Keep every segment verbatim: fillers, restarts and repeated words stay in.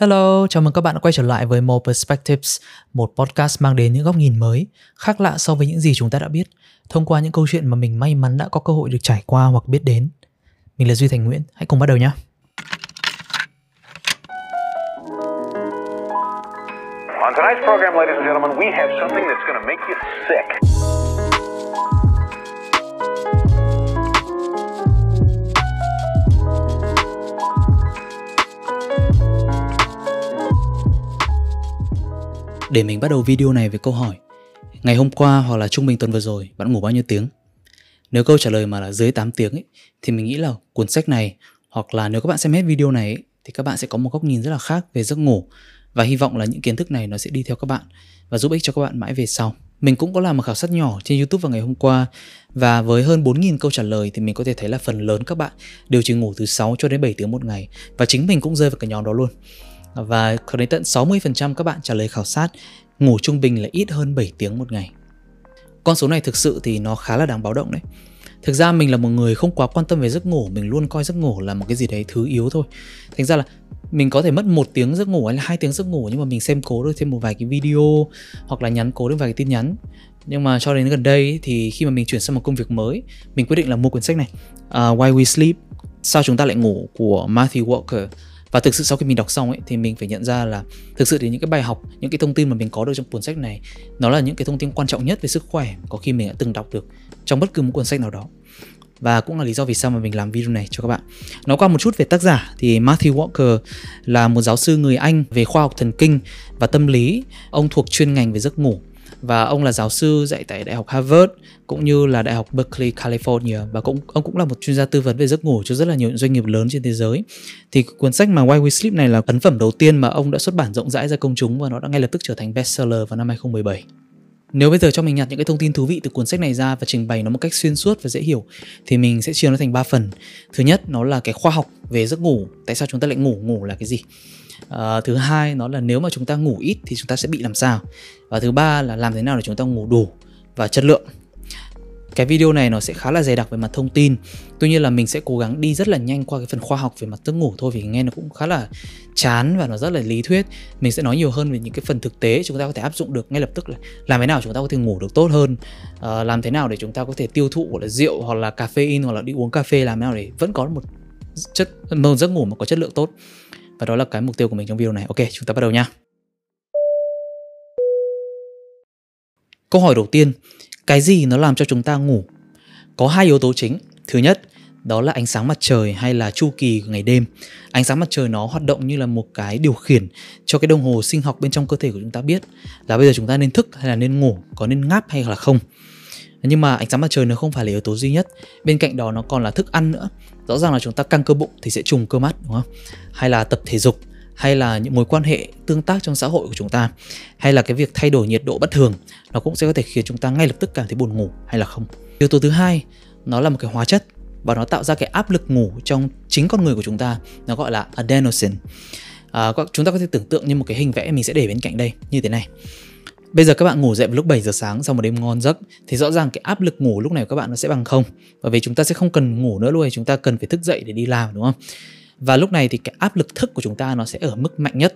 Hello, chào mừng các bạn đã quay trở lại với More Perspectives, một podcast mang đến những góc nhìn mới, khác lạ so với những gì chúng ta đã biết, thông qua những câu chuyện mà mình may mắn đã có cơ hội được trải qua hoặc biết đến. Mình là Duy Thành Nguyễn, hãy cùng bắt đầu nhé. On tonight's program, ladies and gentlemen, we have something that's going to make you sick. Để mình bắt đầu video này với câu hỏi: ngày hôm qua hoặc là trung bình tuần vừa rồi, bạn ngủ bao nhiêu tiếng? Nếu câu trả lời mà là dưới tám tiếng ấy, thì mình nghĩ là cuốn sách này, hoặc là nếu các bạn xem hết video này ấy, thì các bạn sẽ có một góc nhìn rất là khác về giấc ngủ. Và hy vọng là những kiến thức này nó sẽ đi theo các bạn và giúp ích cho các bạn mãi về sau. Mình cũng có làm một khảo sát nhỏ trên YouTube vào ngày hôm qua, và với hơn bốn nghìn câu trả lời thì mình có thể thấy là phần lớn các bạn đều chỉ ngủ từ sáu cho đến bảy tiếng một ngày. Và chính mình cũng rơi vào cái nhóm đó luôn. Và có đến tận sáu mươi phần trăm các bạn trả lời khảo sát ngủ trung bình là ít hơn bảy tiếng một ngày. Con số này thực sự thì nó khá là đáng báo động đấy. Thực ra mình là một người không quá quan tâm về giấc ngủ. Mình luôn coi giấc ngủ là một cái gì đấy thứ yếu thôi. Thành ra là mình có thể mất một tiếng giấc ngủ hay là hai tiếng giấc ngủ, nhưng mà mình xem cố được thêm một vài cái video hoặc là nhắn cố được vài cái tin nhắn. Nhưng mà cho đến gần đây thì khi mà mình chuyển sang một công việc mới, mình quyết định là mua cuốn sách này, uh, Why We Sleep, Sao Chúng Ta Lại Ngủ của Matthew Walker. Và thực sự sau khi mình đọc xong ấy, thì mình phải nhận ra là thực sự thì những cái bài học, những cái thông tin mà mình có được trong cuốn sách này, nó là những cái thông tin quan trọng nhất về sức khỏe có khi mình đã từng đọc được trong bất cứ một cuốn sách nào đó. Và cũng là lý do vì sao mà mình làm video này cho các bạn. Nói qua một chút về tác giả thì Matthew Walker là một giáo sư người Anh về khoa học thần kinh và tâm lý. Ông thuộc chuyên ngành về giấc ngủ. Và ông là giáo sư dạy tại Đại học Harvard cũng như là Đại học Berkeley, California. Và cũng, ông cũng là một chuyên gia tư vấn về giấc ngủ cho rất là nhiều doanh nghiệp lớn trên thế giới. Thì cuốn sách mà Why We Sleep này là ấn phẩm đầu tiên mà ông đã xuất bản rộng rãi ra công chúng, và nó đã ngay lập tức trở thành bestseller vào năm hai không một bảy. Nếu bây giờ cho mình nhặt những cái thông tin thú vị từ cuốn sách này ra và trình bày nó một cách xuyên suốt và dễ hiểu, thì mình sẽ chia nó thành ba phần. Thứ nhất, nó là cái khoa học về giấc ngủ. Tại sao chúng ta lại ngủ? Ngủ là cái gì? À, thứ hai, nó là nếu mà chúng ta ngủ ít thì chúng ta sẽ bị làm sao? Và thứ ba là làm thế nào để chúng ta ngủ đủ và chất lượng. Cái video này nó sẽ khá là dày đặc về mặt thông tin. Tuy nhiên là mình sẽ cố gắng đi rất là nhanh qua cái phần khoa học về mặt giấc ngủ thôi, vì nghe nó cũng khá là chán và nó rất là lý thuyết. Mình sẽ nói nhiều hơn về những cái phần thực tế chúng ta có thể áp dụng được ngay lập tức, là làm thế nào chúng ta có thể ngủ được tốt hơn, à, làm thế nào để chúng ta có thể tiêu thụ gọi là rượu hoặc là caffeine hoặc là đi uống cà phê, làm thế nào để vẫn có một chất một giấc ngủ mà có chất lượng tốt. Và đó là cái mục tiêu của mình trong video này. Ok, chúng ta bắt đầu nha. Câu hỏi đầu tiên: cái gì nó làm cho chúng ta ngủ? Có hai yếu tố chính. Thứ nhất, đó là ánh sáng mặt trời hay là chu kỳ của ngày đêm. Ánh sáng mặt trời nó hoạt động như là một cái điều khiển cho cái đồng hồ sinh học bên trong cơ thể của chúng ta biết là bây giờ chúng ta nên thức hay là nên ngủ, có nên ngáp hay là không. Nhưng mà ánh sáng mặt trời nó không phải là yếu tố duy nhất. Bên cạnh đó nó còn là thức ăn nữa. Rõ ràng là chúng ta căng cơ bụng thì sẽ trùng cơ mắt, đúng không? Hay là tập thể dục, hay là những mối quan hệ tương tác trong xã hội của chúng ta, hay là cái việc thay đổi nhiệt độ bất thường, nó cũng sẽ có thể khiến chúng ta ngay lập tức cảm thấy buồn ngủ hay là không. Yếu tố thứ hai, nó là một cái hóa chất và nó tạo ra cái áp lực ngủ trong chính con người của chúng ta. Nó gọi là adenosine. à, Chúng ta có thể tưởng tượng như một cái hình vẽ mình sẽ để bên cạnh đây, như thế này. Bây giờ các bạn ngủ dậy vào lúc bảy giờ sáng sau một đêm ngon giấc, thì rõ ràng cái áp lực ngủ lúc này của các bạn nó sẽ bằng không. Bởi vì chúng ta sẽ không cần ngủ nữa luôn, chúng ta cần phải thức dậy để đi làm, đúng không? Và lúc này thì cái áp lực thức của chúng ta nó sẽ ở mức mạnh nhất.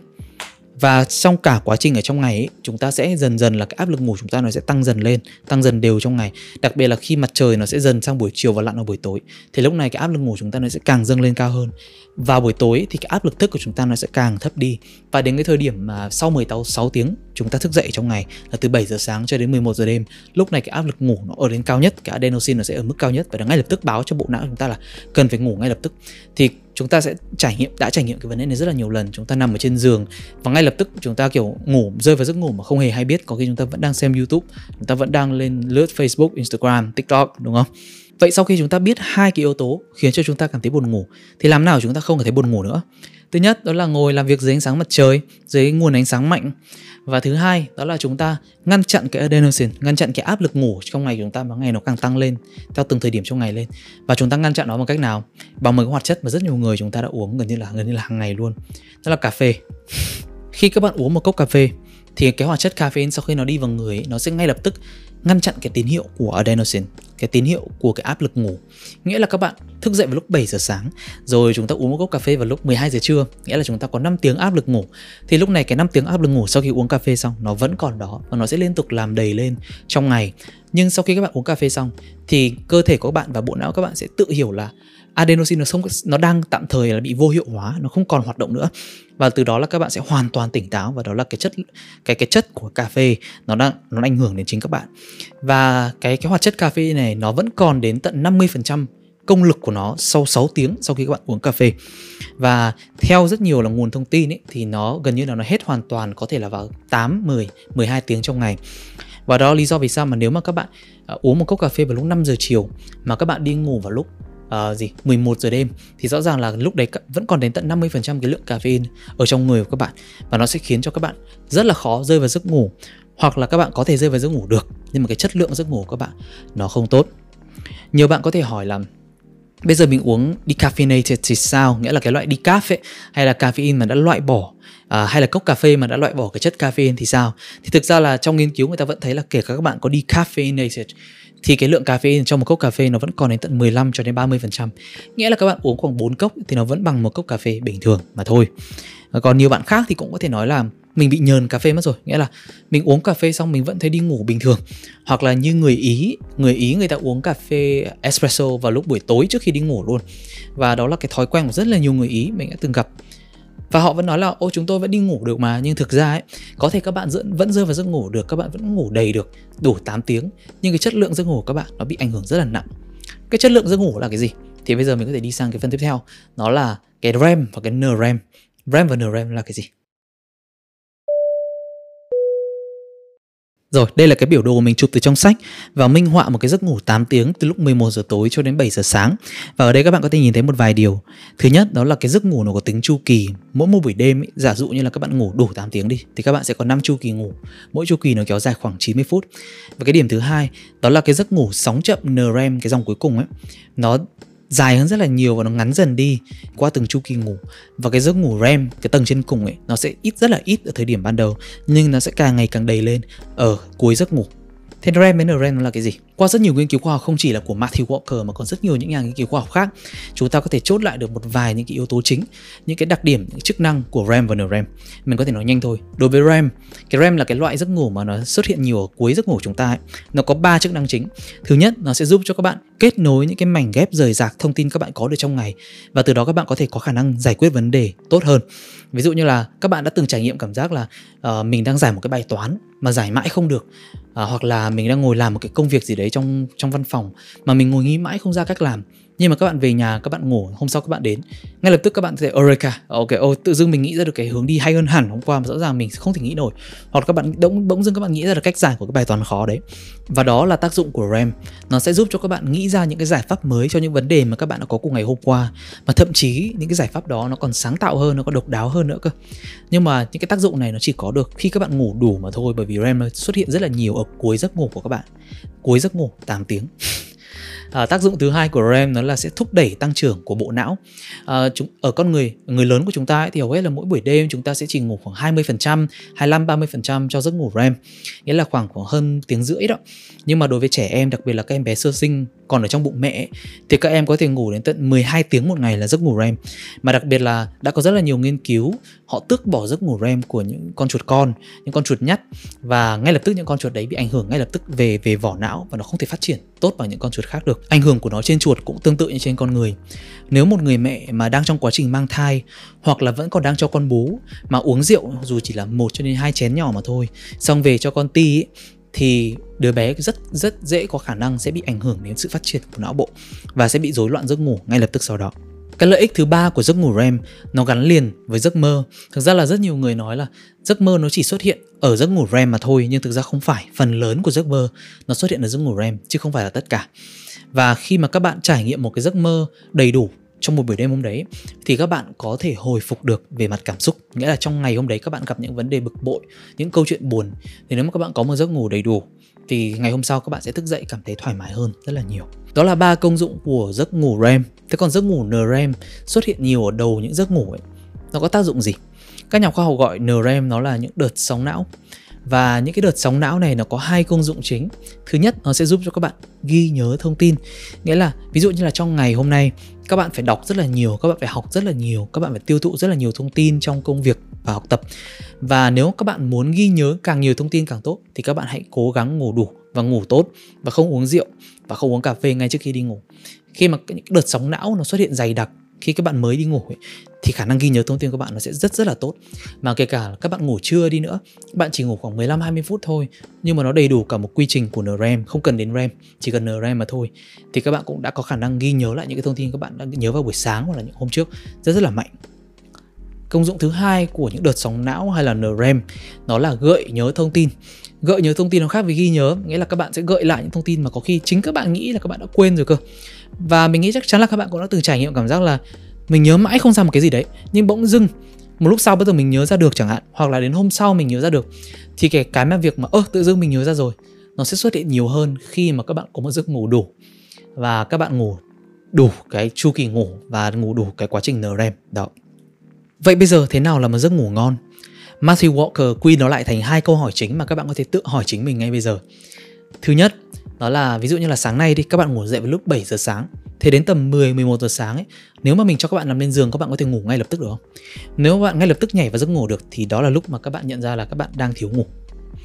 Và trong cả quá trình ở trong ngày ấy, chúng ta sẽ dần dần là cái áp lực ngủ chúng ta nó sẽ tăng dần lên, tăng dần đều trong ngày. Đặc biệt là khi mặt trời nó sẽ dần sang buổi chiều và lặn vào buổi tối, thì lúc này cái áp lực ngủ chúng ta nó sẽ càng dâng lên cao hơn. Vào buổi tối thì cái áp lực thức của chúng ta nó sẽ càng thấp đi. Và đến cái thời điểm mà sau mười sáu tiếng chúng ta thức dậy trong ngày là từ bảy giờ sáng cho đến mười một giờ đêm, lúc này cái áp lực ngủ nó ở đến cao nhất, cái adenosine nó sẽ ở mức cao nhất, và ngay lập tức báo cho bộ não chúng ta là cần phải ngủ ngay lập tức. Thì chúng ta sẽ trải nghiệm đã trải nghiệm cái vấn đề này rất là nhiều lần. Chúng ta nằm ở trên giường và ngay lập tức chúng ta kiểu ngủ, rơi vào giấc ngủ mà không hề hay biết. Có khi chúng ta vẫn đang xem YouTube, chúng ta vẫn đang lên lướt Facebook, Instagram, TikTok, đúng không? Vậy sau khi chúng ta biết hai cái yếu tố khiến cho chúng ta cảm thấy buồn ngủ, thì làm nào chúng ta không cảm thấy buồn ngủ nữa? Thứ nhất, đó là ngồi làm việc dưới ánh sáng mặt trời, dưới nguồn ánh sáng mạnh. Và thứ hai, đó là chúng ta ngăn chặn cái adenosine, ngăn chặn cái áp lực ngủ trong ngày chúng ta mà ngày nó càng tăng lên theo từng thời điểm trong ngày lên. Và chúng ta ngăn chặn nó bằng cách nào? Bằng một cái hoạt chất mà rất nhiều người chúng ta đã uống gần như là gần như là hàng ngày luôn. Đó là cà phê. Khi các bạn uống một cốc cà phê thì cái hoạt chất caffeine sau khi nó đi vào người ấy, nó sẽ ngay lập tức ngăn chặn cái tín hiệu của adenosine, cái tín hiệu của cái áp lực ngủ. Nghĩa là các bạn thức dậy vào lúc bảy giờ sáng, rồi chúng ta uống một cốc cà phê vào lúc mười hai giờ trưa, nghĩa là chúng ta có năm tiếng áp lực ngủ. Thì lúc này cái năm tiếng áp lực ngủ sau khi uống cà phê xong nó vẫn còn đó và nó sẽ liên tục làm đầy lên trong ngày. Nhưng sau khi các bạn uống cà phê xong thì cơ thể của các bạn và bộ não các bạn sẽ tự hiểu là adenosine nó không, nó đang tạm thời là bị vô hiệu hóa, nó không còn hoạt động nữa. Và từ đó là các bạn sẽ hoàn toàn tỉnh táo, và đó là cái chất cái cái chất của cà phê nó đang nó ảnh hưởng đến chính các bạn. Và cái cái hoạt chất cà phê này nó vẫn còn đến tận năm mươi phần trăm công lực của nó sau sáu tiếng sau khi các bạn uống cà phê. Và theo rất nhiều là nguồn thông tin ấy, thì nó gần như là nó hết hoàn toàn, có thể là vào tám, mười, mười hai tiếng trong ngày. Và đó là lý do vì sao mà nếu mà các bạn uh, uống một cốc cà phê vào lúc năm giờ chiều mà các bạn đi ngủ vào lúc uh, gì mười một giờ đêm thì rõ ràng là lúc đấy vẫn còn đến tận năm mươi phần trăm cái lượng caffeine ở trong người của các bạn, và nó sẽ khiến cho các bạn rất là khó rơi vào giấc ngủ, hoặc là các bạn có thể rơi vào giấc ngủ được nhưng mà cái chất lượng giấc ngủ của các bạn nó không tốt. Nhiều bạn có thể hỏi là bây giờ mình uống decaffeinated thì sao, nghĩa là cái loại decaf ấy, hay là caffeine mà đã loại bỏ, à, hay là cốc cà phê mà đã loại bỏ cái chất caffeine thì sao? Thì thực ra là trong nghiên cứu người ta vẫn thấy là kể cả các bạn có decaffeinated thì cái lượng caffeine trong một cốc cà phê nó vẫn còn đến tận mười lăm cho đến ba mươi phần trăm. Nghĩa là các bạn uống khoảng bốn cốc thì nó vẫn bằng một cốc cà phê bình thường mà thôi. Còn nhiều bạn khác thì cũng có thể nói là mình bị nhờn cà phê mất rồi, nghĩa là mình uống cà phê xong mình vẫn thấy đi ngủ bình thường. Hoặc là như người Ý, người Ý người ta uống cà phê espresso vào lúc buổi tối trước khi đi ngủ luôn. Và đó là cái thói quen của rất là nhiều người Ý mình đã từng gặp. Và họ vẫn nói là ô chúng tôi vẫn đi ngủ được mà. Nhưng thực ra ấy, có thể các bạn vẫn rơi vào giấc ngủ được, các bạn vẫn ngủ đầy được, đủ tám tiếng. Nhưng cái chất lượng giấc ngủ của các bạn nó bị ảnh hưởng rất là nặng. Cái chất lượng giấc ngủ là cái gì? Thì bây giờ mình có thể đi sang cái phần tiếp theo. Nó là cái REM và cái en REM. REM và en REM là cái gì? Rồi, đây là cái biểu đồ mình chụp từ trong sách và minh họa một cái giấc ngủ tám tiếng từ lúc mười một giờ tối cho đến bảy giờ sáng. Và ở đây các bạn có thể nhìn thấy một vài điều. Thứ nhất, đó là cái giấc ngủ nó có tính chu kỳ. Mỗi một buổi đêm ấy, giả dụ như là các bạn ngủ đủ tám tiếng đi thì các bạn sẽ có năm chu kỳ ngủ. Mỗi chu kỳ nó kéo dài khoảng chín mươi phút. Và cái điểm thứ hai, đó là cái giấc ngủ sóng chậm en REM, cái dòng cuối cùng ấy, nó dài hơn rất là nhiều và nó ngắn dần đi qua từng chu kỳ ngủ. Và cái giấc ngủ REM, cái tầng trên cùng ấy, nó sẽ ít rất là ít ở thời điểm ban đầu, nhưng nó sẽ càng ngày càng đầy lên ở cuối giấc ngủ. Thế REM với en REM là cái gì? Qua rất nhiều nghiên cứu khoa học, không chỉ là của Matthew Walker mà còn rất nhiều những nhà nghiên cứu khoa học khác, chúng ta có thể chốt lại được một vài những cái yếu tố chính, những cái đặc điểm, những chức năng của REM và en REM. Mình có thể nói nhanh thôi. Đối với REM, cái REM là cái loại giấc ngủ mà nó xuất hiện nhiều ở cuối giấc ngủ chúng ta ấy. Nó có ba chức năng chính. Thứ nhất, nó sẽ giúp cho các bạn kết nối những cái mảnh ghép rời rạc thông tin các bạn có được trong ngày, và từ đó các bạn có thể có khả năng giải quyết vấn đề tốt hơn. Ví dụ như là các bạn đã từng trải nghiệm cảm giác là uh, mình đang giải một cái bài toán mà giải mãi không được, à, hoặc là mình đang ngồi làm một cái công việc gì đấy trong trong văn phòng mà mình ngồi nghĩ mãi không ra cách làm, nhưng mà các bạn về nhà, các bạn ngủ, hôm sau các bạn đến, ngay lập tức các bạn sẽ Eureka, ok, oh, tự dưng mình nghĩ ra được cái hướng đi hay hơn hẳn hôm qua mà rõ ràng mình không thể nghĩ nổi, hoặc các bạn bỗng bỗng dưng các bạn nghĩ ra được cách giải của cái bài toán khó đấy. Và đó là tác dụng của REM. Nó sẽ giúp cho các bạn nghĩ ra những cái giải pháp mới cho những vấn đề mà các bạn đã có cùng ngày hôm qua, mà thậm chí những cái giải pháp đó nó còn sáng tạo hơn, nó còn độc đáo hơn nữa cơ. Nhưng mà những cái tác dụng này nó chỉ có được khi các bạn ngủ đủ mà thôi, bởi vì REM nó xuất hiện rất là nhiều ở cuối giấc ngủ của các bạn, cuối giấc ngủ tám tiếng. À, tác dụng thứ hai của REM nó là sẽ thúc đẩy tăng trưởng của bộ não. À, chúng, ở con người người lớn của chúng ta ấy, thì hầu hết là mỗi buổi đêm chúng ta sẽ chỉ ngủ khoảng hai mươi phần trăm, hai mươi lăm đến ba mươi phần trăm cho giấc ngủ REM, nghĩa là khoảng khoảng hơn tiếng rưỡi đó. Nhưng mà đối với trẻ em, đặc biệt là các em bé sơ sinh còn ở trong bụng mẹ ấy, thì các em có thể ngủ đến tận mười hai tiếng một ngày là giấc ngủ REM. Mà đặc biệt là đã có rất là nhiều nghiên cứu họ tước bỏ giấc ngủ REM của những con chuột con, những con chuột nhắt, và ngay lập tức những con chuột đấy bị ảnh hưởng ngay lập tức về về vỏ não và nó không thể phát triển tốt bằng những con chuột khác được. Ảnh hưởng của nó trên chuột cũng tương tự như trên con người. Nếu một người mẹ mà đang trong quá trình mang thai hoặc là vẫn còn đang cho con bú mà uống rượu dù chỉ là một cho đến hai chén nhỏ mà thôi, xong về cho con ti ấy, thì đứa bé rất rất dễ có khả năng sẽ bị ảnh hưởng đến sự phát triển của não bộ và sẽ bị rối loạn giấc ngủ ngay lập tức sau đó. Cái lợi ích thứ ba của giấc ngủ REM nó gắn liền với giấc mơ. Thực ra là rất nhiều người nói là giấc mơ nó chỉ xuất hiện ở giấc ngủ REM mà thôi, nhưng thực ra không phải. Phần lớn của giấc mơ nó xuất hiện ở giấc ngủ REM chứ không phải là tất cả. Và khi mà các bạn trải nghiệm một cái giấc mơ đầy đủ trong một buổi đêm hôm đấy thì các bạn có thể hồi phục được về mặt cảm xúc. Nghĩa là trong ngày hôm đấy các bạn gặp những vấn đề bực bội, những câu chuyện buồn, thì nếu mà các bạn có một giấc ngủ đầy đủ thì ngày hôm sau các bạn sẽ thức dậy cảm thấy thoải mái hơn rất là nhiều. Đó là ba công dụng của giấc ngủ REM. Thế còn giấc ngủ en REM xuất hiện nhiều ở đầu những giấc ngủ ấy, nó có tác dụng gì? Các nhà khoa học gọi en REM nó là những đợt sóng não. Và những cái đợt sóng não này nó có hai công dụng chính. Thứ nhất, nó sẽ giúp cho các bạn ghi nhớ thông tin. Nghĩa là ví dụ như là trong ngày hôm nay các bạn phải đọc rất là nhiều, các bạn phải học rất là nhiều, các bạn phải tiêu thụ rất là nhiều thông tin trong công việc và học tập. Và nếu các bạn muốn ghi nhớ càng nhiều thông tin càng tốt thì các bạn hãy cố gắng ngủ đủ và ngủ tốt, và không uống rượu và không uống cà phê ngay trước khi đi ngủ. Khi mà những đợt sóng não nó xuất hiện dày đặc khi các bạn mới đi ngủ ấy, thì khả năng ghi nhớ thông tin của các bạn nó sẽ rất rất là tốt. Mà kể cả các bạn ngủ trưa đi nữa, các bạn chỉ ngủ khoảng mười lăm hai mươi phút thôi, nhưng mà nó đầy đủ cả một quy trình của en rem, không cần đến rem, chỉ cần en rem mà thôi, thì các bạn cũng đã có khả năng ghi nhớ lại những cái thông tin các bạn đã nhớ vào buổi sáng hoặc là những hôm trước rất rất là mạnh. Công dụng thứ hai của những đợt sóng não hay là en rem nó là gợi nhớ thông tin. Gợi nhớ thông tin nó khác với ghi nhớ, nghĩa là các bạn sẽ gợi lại những thông tin mà có khi chính các bạn nghĩ là các bạn đã quên rồi cơ. Và mình nghĩ chắc chắn là các bạn cũng đã từng trải nghiệm cảm giác là mình nhớ mãi không ra một cái gì đấy, nhưng bỗng dưng một lúc sau bắt đầu mình nhớ ra được chẳng hạn, hoặc là đến hôm sau mình nhớ ra được. Thì cái cái mà việc mà ơ tự dưng mình nhớ ra rồi, nó sẽ xuất hiện nhiều hơn khi mà các bạn có một giấc ngủ đủ, và các bạn ngủ đủ cái chu kỳ ngủ và ngủ đủ cái quá trình en rem đó. Vậy bây giờ thế nào là một giấc ngủ ngon? Matthew Walker quy nó lại thành hai câu hỏi chính mà các bạn có thể tự hỏi chính mình ngay bây giờ. Thứ nhất, đó là ví dụ như là sáng nay đi, các bạn ngủ dậy vào lúc bảy giờ sáng. Thế đến tầm mười mười một giờ sáng ấy, nếu mà mình cho các bạn nằm lên giường, các bạn có thể ngủ ngay lập tức được không? Nếu bạn ngay lập tức nhảy vào giấc ngủ được thì đó là lúc mà các bạn nhận ra là các bạn đang thiếu ngủ.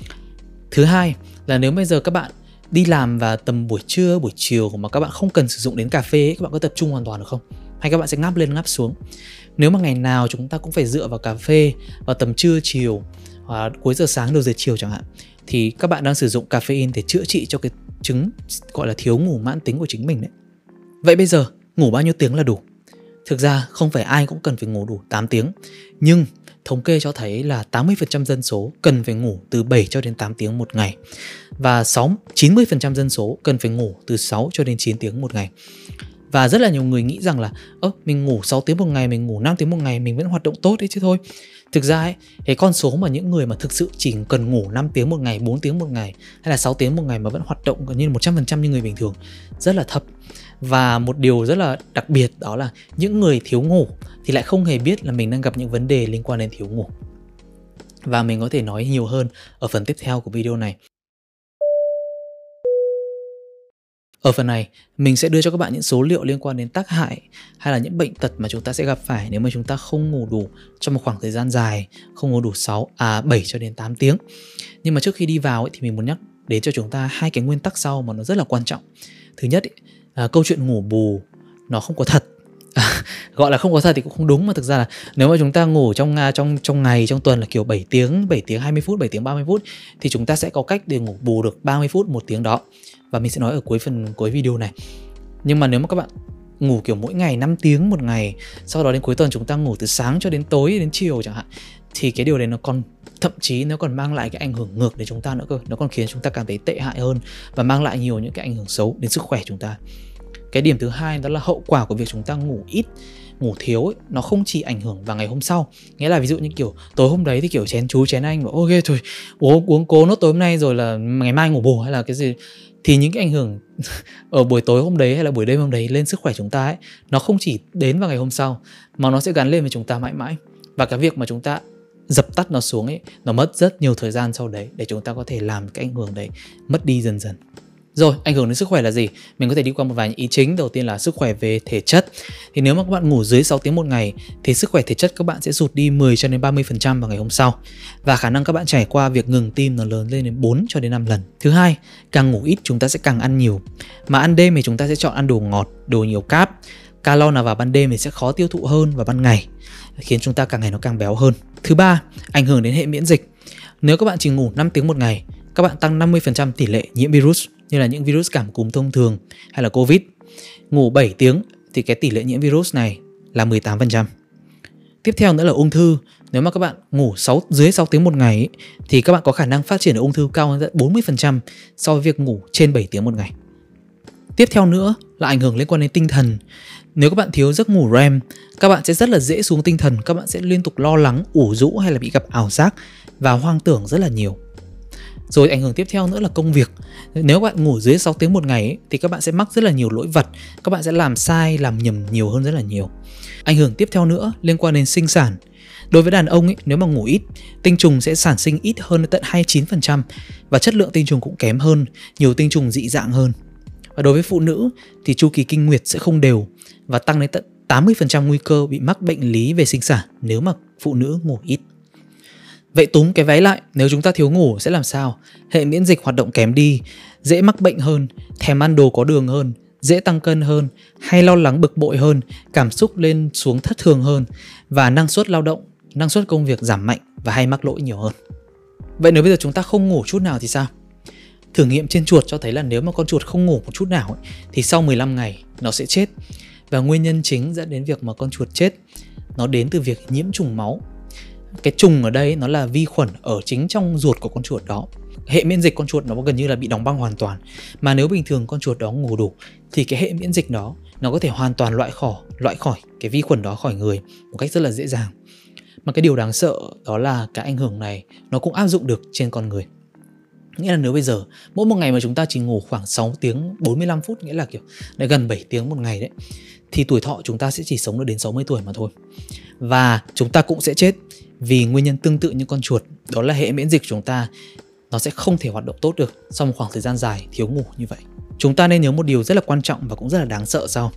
Thứ hai là nếu bây giờ các bạn đi làm và tầm buổi trưa, buổi chiều mà các bạn không cần sử dụng đến cà phê ấy, các bạn có tập trung hoàn toàn được không? Hay các bạn sẽ ngáp lên ngáp xuống? Nếu mà ngày nào chúng ta cũng phải dựa vào cà phê vào tầm trưa chiều, hoặc cuối giờ sáng đầu giờ chiều chẳng hạn, thì các bạn đang sử dụng caffeine để chữa trị cho cái chứng gọi là thiếu ngủ mãn tính của chính mình đấy. Vậy bây giờ ngủ bao nhiêu tiếng là đủ? Thực ra không phải ai cũng cần phải ngủ đủ tám tiếng, nhưng thống kê cho thấy là tám mươi phần trăm dân số cần phải ngủ từ bảy cho đến tám tiếng một ngày, và chín mươi phần trăm dân số cần phải ngủ từ sáu cho đến chín tiếng một ngày. Và rất là nhiều người nghĩ rằng là ơ mình ngủ sáu tiếng một ngày, mình ngủ năm tiếng một ngày, mình vẫn hoạt động tốt đấy chứ thôi. Thực ra ấy, cái con số mà những người mà thực sự chỉ cần ngủ năm tiếng một ngày, bốn tiếng một ngày hay là sáu tiếng một ngày mà vẫn hoạt động gần như một trăm phần trăm như người bình thường rất là thấp. Và một điều rất là đặc biệt đó là những người thiếu ngủ thì lại không hề biết là mình đang gặp những vấn đề liên quan đến thiếu ngủ. Và mình có thể nói nhiều hơn ở phần tiếp theo của video này. Ở phần này, mình sẽ đưa cho các bạn những số liệu liên quan đến tác hại hay là những bệnh tật mà chúng ta sẽ gặp phải nếu mà chúng ta không ngủ đủ trong một khoảng thời gian dài, không ngủ đủ sáu, à, bảy cho đến tám tiếng. Nhưng mà trước khi đi vào ấy, thì mình muốn nhắc đến cho chúng ta hai cái nguyên tắc sau mà nó rất là quan trọng. Thứ nhất ấy, là câu chuyện ngủ bù nó không có thật. À, gọi là không có thật thì cũng không đúng, mà thực ra là nếu mà chúng ta ngủ trong trong trong ngày, trong tuần là kiểu bảy tiếng, bảy tiếng hai mươi phút, bảy tiếng ba mươi phút thì chúng ta sẽ có cách để ngủ bù được ba mươi phút, một tiếng đó. Và mình sẽ nói ở cuối phần cuối video này. Nhưng mà nếu mà các bạn ngủ kiểu mỗi ngày năm tiếng một ngày, sau đó đến cuối tuần chúng ta ngủ từ sáng cho đến tối đến chiều chẳng hạn, thì cái điều đấy nó còn thậm chí nó còn mang lại cái ảnh hưởng ngược đến chúng ta nữa cơ. Nó còn khiến chúng ta cảm thấy tệ hại hơn và mang lại nhiều những cái ảnh hưởng xấu đến sức khỏe chúng ta. Cái điểm thứ hai đó là hậu quả của việc chúng ta ngủ ít, ngủ thiếu ấy, nó không chỉ ảnh hưởng vào ngày hôm sau. Nghĩa là ví dụ như kiểu tối hôm đấy thì kiểu chén chú chén anh bảo ok thôi uống, uống cố nốt tối hôm nay rồi là ngày mai ngủ bù hay là cái gì, thì những cái ảnh hưởng ở buổi tối hôm đấy hay là buổi đêm hôm đấy lên sức khỏe chúng ta ấy, nó không chỉ đến vào ngày hôm sau mà nó sẽ gắn lên với chúng ta mãi mãi. Và cái việc mà chúng ta dập tắt nó xuống ấy, nó mất rất nhiều thời gian sau đấy để chúng ta có thể làm cái ảnh hưởng đấy mất đi dần dần. Rồi, ảnh hưởng đến sức khỏe là gì? Mình có thể đi qua một vài ý chính. Đầu tiên là sức khỏe về thể chất. Thì nếu mà các bạn ngủ dưới sáu tiếng một ngày thì sức khỏe thể chất các bạn sẽ sụt đi mười cho đến ba mươi phần trăm vào ngày hôm sau. Và khả năng các bạn trải qua việc ngừng tim nó lớn lên đến bốn cho đến năm lần. Thứ hai, càng ngủ ít chúng ta sẽ càng ăn nhiều. Mà ăn đêm thì chúng ta sẽ chọn ăn đồ ngọt, đồ nhiều cáp. Calo nào vào ban đêm thì sẽ khó tiêu thụ hơn vào ban ngày, khiến chúng ta càng ngày nó càng béo hơn. Thứ ba, ảnh hưởng đến hệ miễn dịch. Nếu các bạn chỉ ngủ năm tiếng một ngày, các bạn tăng năm mươi phần trăm tỷ lệ nhiễm virus, như là những virus cảm cúm thông thường hay là Covid. Ngủ bảy tiếng thì cái tỷ lệ nhiễm virus này là mười tám phần trăm. Tiếp theo nữa là ung thư. Nếu mà các bạn ngủ sáu, dưới sáu tiếng một ngày ấy, thì các bạn có khả năng phát triển ung thư cao hơn bốn mươi phần trăm so với việc ngủ trên bảy tiếng một ngày. Tiếp theo nữa là ảnh hưởng liên quan đến tinh thần. Nếu các bạn thiếu giấc ngủ rem, các bạn sẽ rất là dễ xuống tinh thần. Các bạn sẽ liên tục lo lắng, ủ rũ hay là bị gặp ảo giác và hoang tưởng rất là nhiều. Rồi ảnh hưởng tiếp theo nữa là công việc. Nếu bạn ngủ dưới sáu tiếng một ngày ấy, thì các bạn sẽ mắc rất là nhiều lỗi vặt. Các bạn sẽ làm sai, làm nhầm nhiều hơn rất là nhiều. Ảnh hưởng tiếp theo nữa liên quan đến sinh sản. Đối với đàn ông ấy, nếu mà ngủ ít, tinh trùng sẽ sản sinh ít hơn tận hai mươi chín phần trăm và chất lượng tinh trùng cũng kém hơn, nhiều tinh trùng dị dạng hơn. Và đối với phụ nữ thì chu kỳ kinh nguyệt sẽ không đều và tăng đến tận tám mươi phần trăm nguy cơ bị mắc bệnh lý về sinh sản nếu mà phụ nữ ngủ ít. Vậy túm cái váy lại, nếu chúng ta thiếu ngủ sẽ làm sao? Hệ miễn dịch hoạt động kém đi, dễ mắc bệnh hơn, thèm ăn đồ có đường hơn, dễ tăng cân hơn, hay lo lắng bực bội hơn, cảm xúc lên xuống thất thường hơn và năng suất lao động, năng suất công việc giảm mạnh và hay mắc lỗi nhiều hơn. Vậy nếu bây giờ chúng ta không ngủ chút nào thì sao? Thử nghiệm trên chuột cho thấy là nếu mà con chuột không ngủ một chút nào ấy, thì sau mười lăm ngày nó sẽ chết. Và nguyên nhân chính dẫn đến việc mà con chuột chết nó đến từ việc nhiễm trùng máu. Cái trùng ở đây nó là vi khuẩn ở chính trong ruột của con chuột đó. Hệ miễn dịch con chuột nó gần như là bị đóng băng hoàn toàn. Mà nếu bình thường con chuột đó ngủ đủ thì cái hệ miễn dịch đó nó có thể hoàn toàn loại khỏi, loại khỏi cái vi khuẩn đó khỏi người một cách rất là dễ dàng. Mà cái điều đáng sợ đó là cái ảnh hưởng này nó cũng áp dụng được trên con người. Nghĩa là nếu bây giờ mỗi một ngày mà chúng ta chỉ ngủ khoảng sáu tiếng bốn mươi lăm phút, nghĩa là kiểu đã gần bảy tiếng một ngày đấy, thì tuổi thọ chúng ta sẽ chỉ sống được đến sáu mươi tuổi mà thôi. Và chúng ta cũng sẽ chết vì nguyên nhân tương tự như con chuột, đó là hệ miễn dịch của chúng ta nó sẽ không thể hoạt động tốt được sau một khoảng thời gian dài thiếu ngủ như vậy. Chúng ta nên nhớ một điều rất là quan trọng và cũng rất là đáng sợ sau.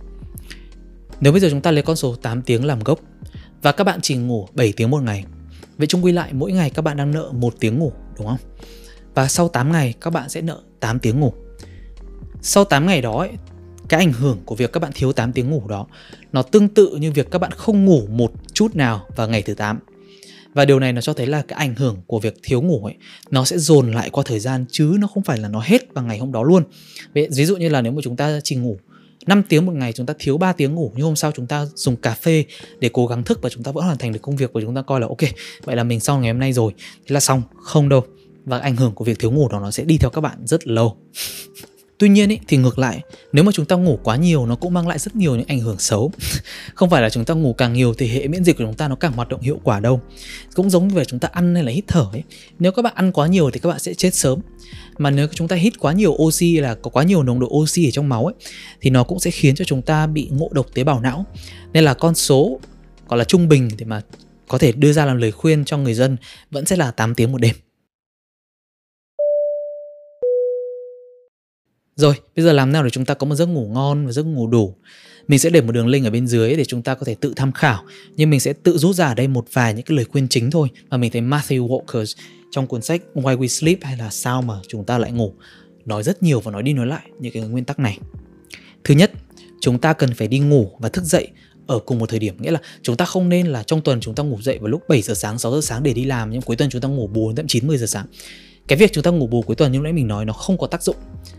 Nếu bây giờ chúng ta lấy con số tám tiếng làm gốc và các bạn chỉ ngủ bảy tiếng một ngày, vậy chung quy lại mỗi ngày các bạn đang nợ một tiếng ngủ, đúng không? Và sau tám ngày các bạn sẽ nợ tám tiếng ngủ. Sau tám ngày đó ấy, cái ảnh hưởng của việc các bạn thiếu tám tiếng ngủ đó nó tương tự như việc các bạn không ngủ một chút nào vào ngày thứ tám. Và điều này nó cho thấy là cái ảnh hưởng của việc thiếu ngủ ấy nó sẽ dồn lại qua thời gian, chứ nó không phải là nó hết vào ngày hôm đó luôn. Ví dụ như là nếu mà chúng ta chỉ ngủ năm tiếng một ngày, chúng ta thiếu ba tiếng ngủ, nhưng hôm sau chúng ta dùng cà phê để cố gắng thức và chúng ta vẫn hoàn thành được công việc của chúng ta, coi là ok, vậy là mình xong ngày hôm nay rồi, thế là xong. Không đâu. Và ảnh hưởng của việc thiếu ngủ đó nó sẽ đi theo các bạn rất lâu. Tuy nhiên ý, thì ngược lại, nếu mà chúng ta ngủ quá nhiều nó cũng mang lại rất nhiều những ảnh hưởng xấu. Không phải là chúng ta ngủ càng nhiều thì hệ miễn dịch của chúng ta nó càng hoạt động hiệu quả đâu. Cũng giống như là chúng ta ăn hay là hít thở ấy. Nếu các bạn ăn quá nhiều thì các bạn sẽ chết sớm. Mà nếu chúng ta hít quá nhiều oxy, là có quá nhiều nồng độ oxy ở trong máu ấy, thì nó cũng sẽ khiến cho chúng ta bị ngộ độc tế bào não. Nên là con số gọi là trung bình để mà có thể đưa ra làm lời khuyên cho người dân vẫn sẽ là tám tiếng một đêm. Rồi, bây giờ làm nào để chúng ta có một giấc ngủ ngon và giấc ngủ đủ? Mình sẽ để một đường link ở bên dưới để chúng ta có thể tự tham khảo. Nhưng mình sẽ tự rút ra ở đây một vài những cái lời khuyên chính thôi mà mình thấy Matthew Walker trong cuốn sách Why We Sleep, hay là Sao mà chúng ta lại ngủ, nói rất nhiều và nói đi nói lại những cái nguyên tắc này. Thứ nhất, chúng ta cần phải đi ngủ và thức dậy ở cùng một thời điểm. Nghĩa là chúng ta không nên là trong tuần chúng ta ngủ dậy vào lúc bảy giờ sáng, sáu giờ sáng để đi làm, nhưng cuối tuần chúng ta ngủ bù đến tận chín mươi giờ sáng. Cái việc chúng ta ngủ bù cuối tuần như nãy mình nói nó không có tác dụng,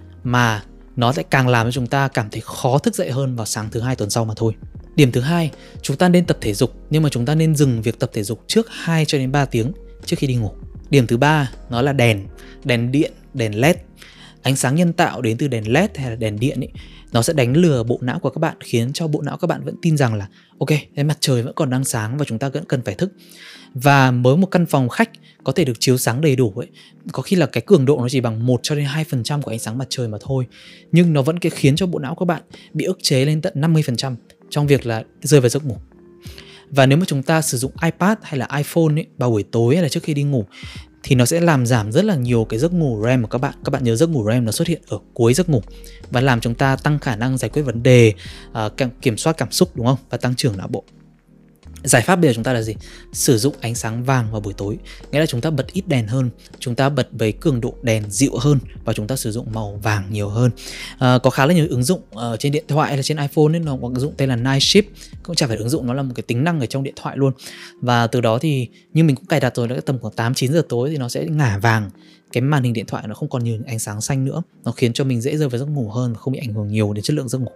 mà nó sẽ càng làm cho chúng ta cảm thấy khó thức dậy hơn vào sáng thứ hai tuần sau mà thôi. Điểm thứ hai, chúng ta nên tập thể dục, nhưng mà chúng ta nên dừng việc tập thể dục trước hai cho đến ba tiếng trước khi đi ngủ. Điểm thứ ba, nó là đèn, đèn điện, đèn led. Ánh sáng nhân tạo đến từ đèn led hay là đèn điện ấy, nó sẽ đánh lừa bộ não của các bạn, khiến cho bộ não các bạn vẫn tin rằng là ok, cái mặt trời vẫn còn đang sáng và chúng ta vẫn cần phải thức. Và với một căn phòng khách có thể được chiếu sáng đầy đủ ấy, có khi là cái cường độ nó chỉ bằng một cho đến hai phần trăm của ánh sáng mặt trời mà thôi, nhưng nó vẫn khiến cho bộ não các bạn bị ức chế lên tận năm mươi phần trăm trong việc là rơi vào giấc ngủ. Và nếu mà chúng ta sử dụng iPad hay là iPhone ấy, vào buổi tối hay là trước khi đi ngủ, thì nó sẽ làm giảm rất là nhiều cái giấc ngủ rem của các bạn. Các bạn nhớ giấc ngủ rem nó xuất hiện ở cuối giấc ngủ và làm chúng ta tăng khả năng giải quyết vấn đề, uh, kiểm soát cảm xúc, đúng không? Và tăng trưởng não bộ. Giải pháp bây giờ chúng ta là gì? Sử dụng ánh sáng vàng vào buổi tối. Nghĩa là chúng ta bật ít đèn hơn, chúng ta bật với cường độ đèn dịu hơn và chúng ta sử dụng màu vàng nhiều hơn. à, Có khá là nhiều ứng dụng uh, trên điện thoại hay là trên iPhone ấy, nó có ứng dụng tên là Night Shift. Cũng chả phải ứng dụng, nó là một cái tính năng ở trong điện thoại luôn. Và từ đó thì như mình cũng cài đặt rồi, là tầm khoảng tám chín giờ tối thì nó sẽ ngả vàng. Cái màn hình điện thoại nó không còn nhiều ánh sáng xanh nữa, nó khiến cho mình dễ rơi vào giấc ngủ hơn và không bị ảnh hưởng nhiều đến chất lượng giấc ngủ.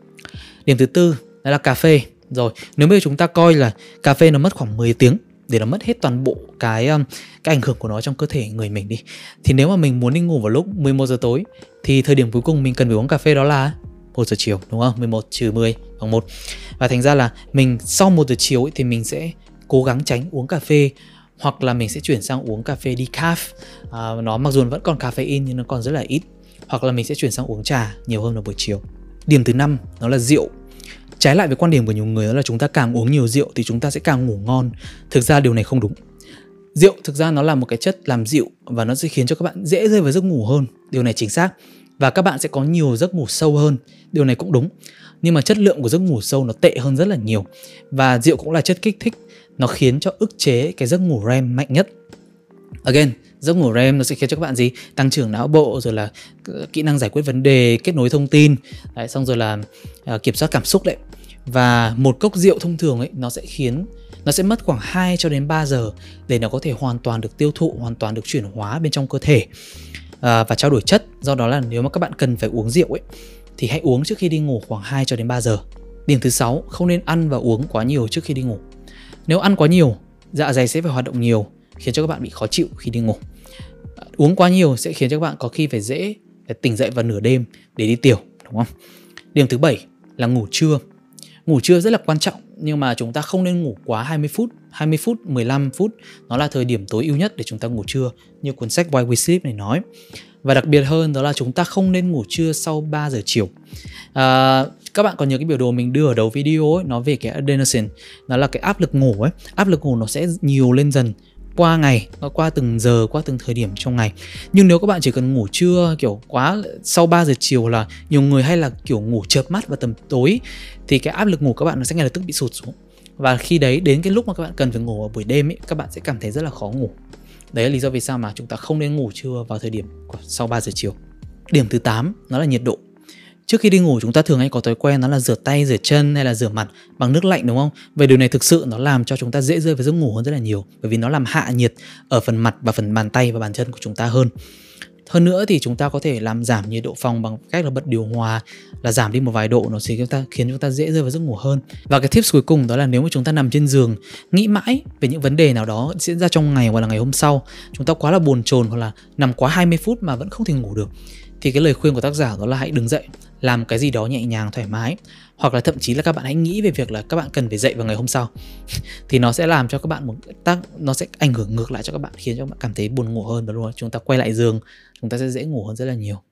Điểm thứ tư đó là cà phê. Rồi, nếu bây giờ chúng ta coi là cà phê nó mất khoảng mười tiếng để nó mất hết toàn bộ cái cái ảnh hưởng của nó trong cơ thể người mình đi, thì nếu mà mình muốn đi ngủ vào lúc mười một giờ tối thì thời điểm cuối cùng mình cần phải uống cà phê đó là một giờ chiều, đúng không? mười một trừ mười bằng một. Và thành ra là mình sau một giờ chiều ấy, thì mình sẽ cố gắng tránh uống cà phê, hoặc là mình sẽ chuyển sang uống cà phê decaf. À, nó mặc dù vẫn còn caffeine nhưng nó còn rất là ít. Hoặc là mình sẽ chuyển sang uống trà nhiều hơn vào buổi chiều. Điểm thứ năm đó là rượu. Trái lại với quan điểm của nhiều người đó là chúng ta càng uống nhiều rượu thì chúng ta sẽ càng ngủ ngon. Thực ra điều này không đúng. Rượu thực ra nó là một cái chất làm dịu và nó sẽ khiến cho các bạn dễ rơi vào giấc ngủ hơn. Điều này chính xác. Và các bạn sẽ có nhiều giấc ngủ sâu hơn. Điều này cũng đúng. Nhưng mà chất lượng của giấc ngủ sâu nó tệ hơn rất là nhiều. Và rượu cũng là chất kích thích. Nó khiến cho ức chế cái giấc ngủ R E M mạnh nhất. Again, giấc ngủ R E M nó sẽ khiến cho các bạn gì? Tăng trưởng não bộ, rồi là kỹ năng giải quyết vấn đề, kết nối thông tin, đấy, xong rồi là uh, kiểm soát cảm xúc đấy. Và một cốc rượu thông thường ấy nó sẽ khiến nó sẽ mất khoảng hai cho đến ba giờ để nó có thể hoàn toàn được tiêu thụ, hoàn toàn được chuyển hóa bên trong cơ thể uh, và trao đổi chất. Do đó là nếu mà các bạn cần phải uống rượu ấy thì hãy uống trước khi đi ngủ khoảng hai cho đến ba giờ. Điểm thứ sáu, không nên ăn và uống quá nhiều trước khi đi ngủ. Nếu ăn quá nhiều, dạ dày sẽ phải hoạt động nhiều, khiến cho các bạn bị khó chịu khi đi ngủ. Uống quá nhiều sẽ khiến cho các bạn có khi phải dễ phải tỉnh dậy vào nửa đêm để đi tiểu, đúng không? Điểm thứ bảy là ngủ trưa. Ngủ trưa rất là quan trọng, nhưng mà chúng ta không nên ngủ quá hai mươi phút, hai mươi phút, mười lăm phút. Nó là thời điểm tối ưu nhất để chúng ta ngủ trưa, như cuốn sách Why We Sleep này nói. Và đặc biệt hơn đó là chúng ta không nên ngủ trưa sau ba giờ chiều. à, Các bạn còn nhớ cái biểu đồ mình đưa ở đầu video ấy, nó về cái adenosine. Nó là cái áp lực ngủ ấy. Áp lực ngủ nó sẽ nhiều lên dần qua ngày, qua từng giờ, qua từng thời điểm trong ngày. Nhưng nếu các bạn chỉ cần ngủ trưa kiểu quá sau ba giờ chiều, là nhiều người hay là kiểu ngủ chợp mắt vào tầm tối, thì cái áp lực ngủ các bạn nó sẽ ngay lập tức bị sụt xuống. Và khi đấy đến cái lúc mà các bạn cần phải ngủ vào buổi đêm ấy, các bạn sẽ cảm thấy rất là khó ngủ. Đấy là lý do vì sao mà chúng ta không nên ngủ trưa vào thời điểm sau ba giờ chiều. Điểm thứ tám nó là nhiệt độ. Trước khi đi ngủ chúng ta thường hay có thói quen đó là rửa tay, rửa chân hay là rửa mặt bằng nước lạnh, đúng không? Về điều này thực sự nó làm cho chúng ta dễ rơi vào giấc ngủ hơn rất là nhiều, bởi vì nó làm hạ nhiệt ở phần mặt và phần bàn tay và bàn chân của chúng ta hơn. Hơn nữa thì chúng ta có thể làm giảm nhiệt độ phòng bằng cách là bật điều hòa, là giảm đi một vài độ, nó sẽ chúng ta khiến chúng ta dễ rơi vào giấc ngủ hơn. Và cái tips cuối cùng đó là nếu mà chúng ta nằm trên giường nghĩ mãi về những vấn đề nào đó diễn ra trong ngày hoặc là ngày hôm sau, chúng ta quá là bồn chồn hoặc là nằm quá hai mươi phút mà vẫn không thể ngủ được, thì cái lời khuyên của tác giả đó là hãy đứng dậy, làm cái gì đó nhẹ nhàng, thoải mái. Hoặc là thậm chí là các bạn hãy nghĩ về việc là các bạn cần phải dậy vào ngày hôm sau. Thì nó sẽ làm cho các bạn một tác nó sẽ ảnh hưởng ngược lại cho các bạn, khiến cho các bạn cảm thấy buồn ngủ hơn. Và luôn chúng ta quay lại giường, chúng ta sẽ dễ ngủ hơn rất là nhiều.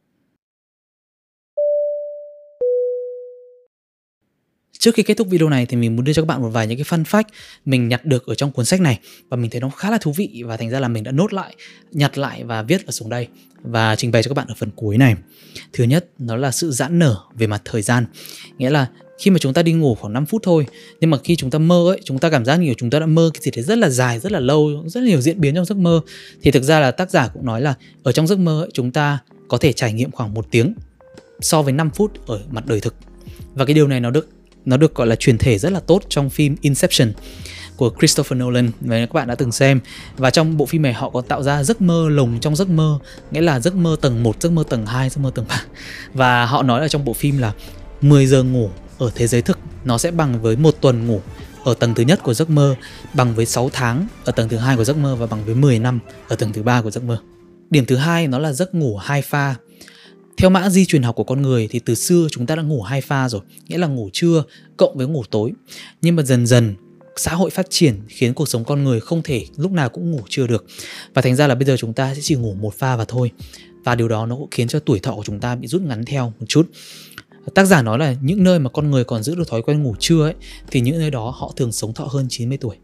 Trước khi kết thúc video này thì mình muốn đưa cho các bạn một vài những cái fun fact mình nhặt được ở trong cuốn sách này, và mình thấy nó khá là thú vị, và thành ra là mình đã nốt lại, nhặt lại và viết vào xuống đây và trình bày cho các bạn ở phần cuối này. Thứ nhất, nó là sự giãn nở về mặt thời gian. Nghĩa là khi mà chúng ta đi ngủ khoảng năm phút thôi, nhưng mà khi chúng ta mơ ấy, chúng ta cảm giác như chúng ta đã mơ cái gì đấy rất là dài, rất là lâu, rất là nhiều diễn biến trong giấc mơ. Thì thực ra là tác giả cũng nói là ở trong giấc mơ ấy, chúng ta có thể trải nghiệm khoảng một tiếng so với năm phút ở mặt đời thực. Và cái điều này nó được Nó được gọi là truyền thể rất là tốt trong phim Inception của Christopher Nolan, và các bạn đã từng xem. Và trong bộ phim này họ còn tạo ra giấc mơ lồng trong giấc mơ, nghĩa là giấc mơ tầng một, giấc mơ tầng hai, giấc mơ tầng ba. Và họ nói ở trong bộ phim là mười giờ ngủ ở thế giới thực nó sẽ bằng với một tuần ngủ ở tầng thứ nhất của giấc mơ, bằng với sáu tháng ở tầng thứ hai của giấc mơ, và bằng với mười năm ở tầng thứ ba của giấc mơ. Điểm thứ hai nó là giấc ngủ hai pha. Theo mã di truyền học của con người thì từ xưa chúng ta đã ngủ hai pha rồi, nghĩa là ngủ trưa cộng với ngủ tối. Nhưng mà dần dần xã hội phát triển khiến cuộc sống con người không thể lúc nào cũng ngủ trưa được, và thành ra là bây giờ chúng ta sẽ chỉ ngủ một pha và thôi. Và điều đó nó cũng khiến cho tuổi thọ của chúng ta bị rút ngắn theo một chút. Tác giả nói là những nơi mà con người còn giữ được thói quen ngủ trưa ấy, thì những nơi đó họ thường sống thọ hơn chín mươi tuổi.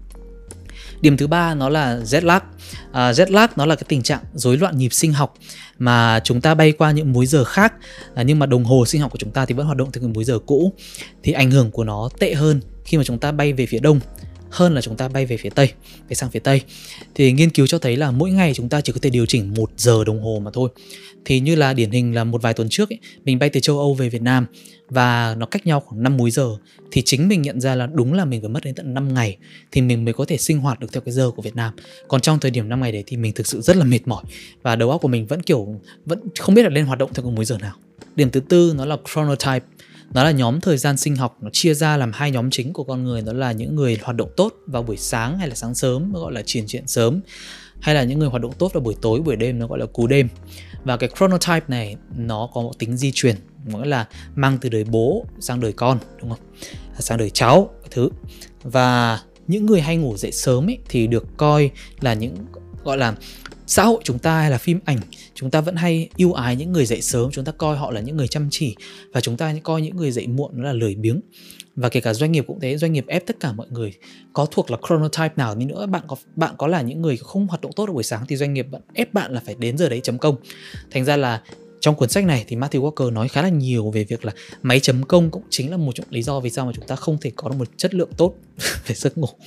Điểm thứ ba nó là jet lag. À, jet lag nó là cái tình trạng rối loạn nhịp sinh học mà chúng ta bay qua những múi giờ khác, à, nhưng mà đồng hồ sinh học của chúng ta thì vẫn hoạt động theo cái múi giờ cũ. Thì ảnh hưởng của nó tệ hơn khi mà chúng ta bay về phía đông hơn là chúng ta bay về phía tây, về sang phía tây. Thì nghiên cứu cho thấy là mỗi ngày chúng ta chỉ có thể điều chỉnh một giờ đồng hồ mà thôi. Thì như là điển hình là một vài tuần trước ấy, mình bay từ châu Âu về Việt Nam và nó cách nhau khoảng năm múi giờ. Thì chính mình nhận ra là đúng là mình phải mất đến tận năm ngày thì mình mới có thể sinh hoạt được theo cái giờ của Việt Nam. Còn trong thời điểm năm ngày đấy thì mình thực sự rất là mệt mỏi, và đầu óc của mình vẫn kiểu vẫn không biết là nên hoạt động theo cái múi giờ nào. Điểm thứ tư nó là chronotype. Nó là nhóm thời gian sinh học, nó chia ra làm hai nhóm chính của con người. Đó là những người hoạt động tốt vào buổi sáng hay là sáng sớm, nó gọi là triển triện sớm, hay là những người hoạt động tốt vào buổi tối, buổi đêm, nó gọi là cú đêm. Và cái chronotype này nó có một tính di truyền, nghĩa là mang từ đời bố sang đời con, đúng không? Sang đời cháu, cái thứ. Và những người hay ngủ dậy sớm ấy, thì được coi là những gọi là xã hội chúng ta hay là phim ảnh, chúng ta vẫn hay yêu ái những người dậy sớm, chúng ta coi họ là những người chăm chỉ, và chúng ta coi những người dậy muộn nó là lười biếng. Và kể cả doanh nghiệp cũng thế, doanh nghiệp ép tất cả mọi người, có thuộc là chronotype nào đi nữa, bạn có bạn có là những người không hoạt động tốt ở buổi sáng thì doanh nghiệp bạn ép bạn là phải đến giờ đấy chấm công. Thành ra là trong cuốn sách này thì Matthew Walker nói khá là nhiều về việc là máy chấm công cũng chính là một trong lý do vì sao mà chúng ta không thể có được một chất lượng tốt về giấc ngủ.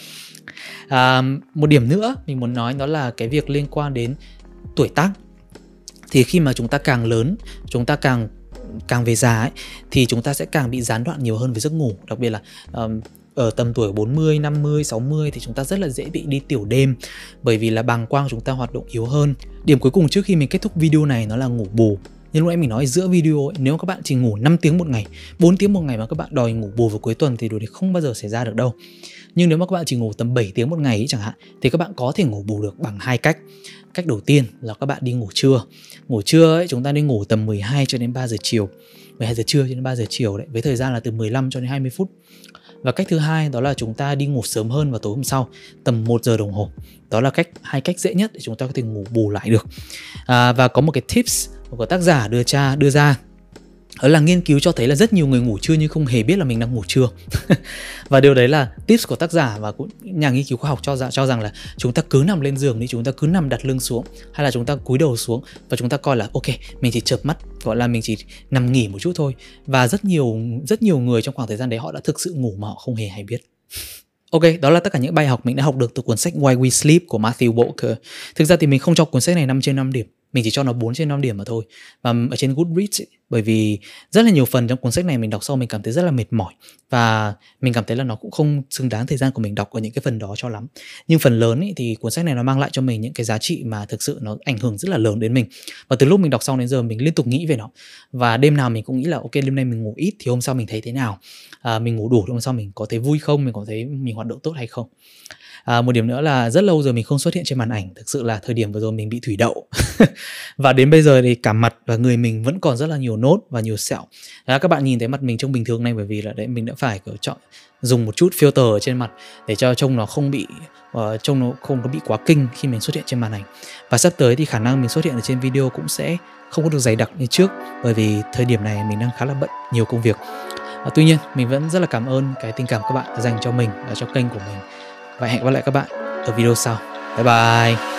À, một điểm nữa mình muốn nói đó là cái việc liên quan đến tuổi tác. Thì khi mà chúng ta càng lớn, chúng ta càng càng về già ấy, thì chúng ta sẽ càng bị gián đoạn nhiều hơn với giấc ngủ. Đặc biệt là um, ở tầm tuổi bốn mươi, năm mươi, sáu mươi thì chúng ta rất là dễ bị đi tiểu đêm, bởi vì là bàng quang chúng ta hoạt động yếu hơn. Điểm cuối cùng trước khi mình kết thúc video này nó là ngủ bù. Như lúc nãy mình nói giữa video ấy, nếu các bạn chỉ ngủ năm tiếng một ngày, bốn tiếng một ngày mà các bạn đòi ngủ bù vào cuối tuần thì điều đấy không bao giờ xảy ra được đâu. Nhưng nếu mà các bạn chỉ ngủ tầm bảy tiếng một ngày ấy, chẳng hạn, thì các bạn có thể ngủ bù được bằng hai cách. Cách đầu tiên là các bạn đi ngủ trưa. Ngủ trưa ấy, chúng ta đi ngủ tầm mười hai cho đến ba giờ chiều. mười hai giờ trưa cho đến ba giờ chiều đấy, với thời gian là từ mười lăm cho đến hai mươi phút. Và cách thứ hai đó là chúng ta đi ngủ sớm hơn vào tối hôm sau, tầm một giờ đồng hồ. Đó là cách hai cách dễ nhất để chúng ta có thể ngủ bù lại được. À, và có một cái tips của tác giả đưa cha đưa ra, đó là nghiên cứu cho thấy là rất nhiều người ngủ trưa nhưng không hề biết là mình đang ngủ trưa. Và điều đấy là tips của tác giả và cũng nhà nghiên cứu khoa học cho rằng, cho rằng là chúng ta cứ nằm lên giường đi, chúng ta cứ nằm đặt lưng xuống hay là chúng ta cúi đầu xuống và chúng ta coi là ok, mình chỉ chợp mắt, gọi là mình chỉ nằm nghỉ một chút thôi. Và rất nhiều rất nhiều người trong khoảng thời gian đấy họ đã thực sự ngủ mà họ không hề hay biết. Ok, đó là tất cả những bài học mình đã học được từ cuốn sách Why We Sleep của Matthew Walker. Thực ra thì mình không cho cuốn sách này năm trên năm điểm, mình chỉ cho nó bốn trên năm điểm mà thôi. Và ở trên Goodreads ấy, bởi vì rất là nhiều phần trong cuốn sách này mình đọc sau mình cảm thấy rất là mệt mỏi, và mình cảm thấy là nó cũng không xứng đáng thời gian của mình đọc ở những cái phần đó cho lắm. Nhưng phần lớn ấy, thì cuốn sách này nó mang lại cho mình những cái giá trị mà thực sự nó ảnh hưởng rất là lớn đến mình. Và từ lúc mình đọc xong đến giờ mình liên tục nghĩ về nó. Và đêm nào mình cũng nghĩ là ok, đêm nay mình ngủ ít thì hôm sau mình thấy thế nào, à, mình ngủ đủ thì hôm sau mình có thấy vui không, mình có thấy mình hoạt động tốt hay không. À, một điểm nữa là rất lâu rồi mình không xuất hiện trên màn ảnh. Thực sự là thời điểm vừa rồi mình bị thủy đậu và đến bây giờ thì cả mặt và người mình vẫn còn rất là nhiều nốt và nhiều sẹo. Đó, các bạn nhìn thấy mặt mình trông bình thường này bởi vì là đấy mình đã phải kiểu chọn dùng một chút filter ở trên mặt để cho trông nó không bị uh, trông nó không có bị quá kinh khi mình xuất hiện trên màn ảnh. Và sắp tới thì khả năng mình xuất hiện ở trên video cũng sẽ không có được dày đặc như trước, bởi vì thời điểm này mình đang khá là bận nhiều công việc. À, tuy nhiên mình vẫn rất là cảm ơn cái tình cảm các bạn đã dành cho mình và cho kênh của mình. Và hẹn gặp lại các bạn ở video sau. Bye bye.